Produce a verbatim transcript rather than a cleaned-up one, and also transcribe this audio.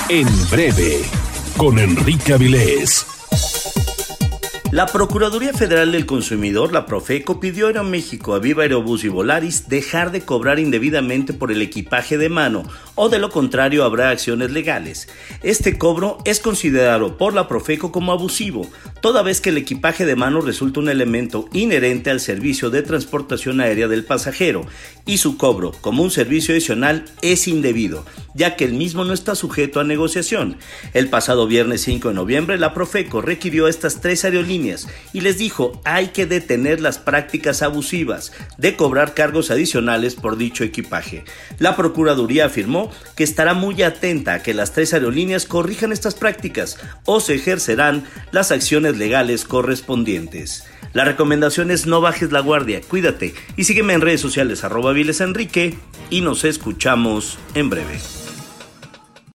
En breve, con Enrique Avilés. La Procuraduría Federal del Consumidor, la Profeco, pidió a Aeroméxico, a Viva Aerobús y Volaris dejar de cobrar indebidamente por el equipaje de mano, o de lo contrario habrá acciones legales. Este cobro es considerado por la Profeco como abusivo, toda vez que el equipaje de mano resulta un elemento inherente al servicio de transportación aérea del pasajero, y su cobro, como un servicio adicional, es indebido, ya que el mismo no está sujeto a negociación. El pasado viernes cinco de noviembre, la Profeco requirió a estas tres aerolíneas y les dijo: hay que detener las prácticas abusivas de cobrar cargos adicionales por dicho equipaje. La Procuraduría afirmó que estará muy atenta a que las tres aerolíneas corrijan estas prácticas o se ejercerán las acciones legales correspondientes. La recomendación es: no bajes la guardia, cuídate y sígueme en redes sociales arroba Avilés Enrique y nos escuchamos en breve.